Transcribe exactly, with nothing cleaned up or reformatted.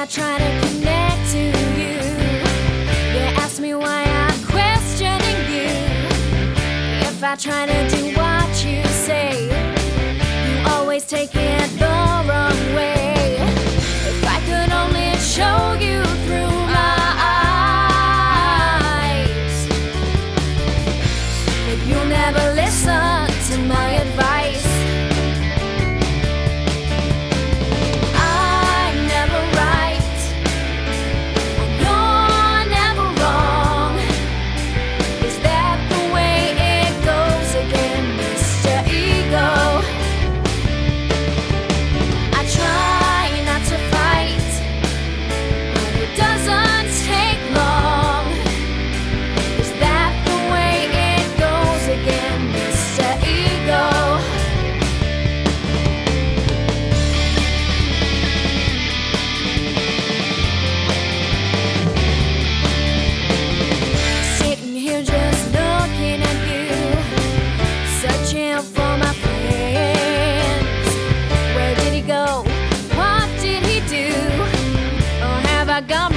I try to connect to you, you ask me why I'm questioning you. If I try to do what you say, you always take it the wrong way. If I could only show you through my eyes, but you'll never listen to my advice. For my friends, where did he go? What did he do? Or have I gone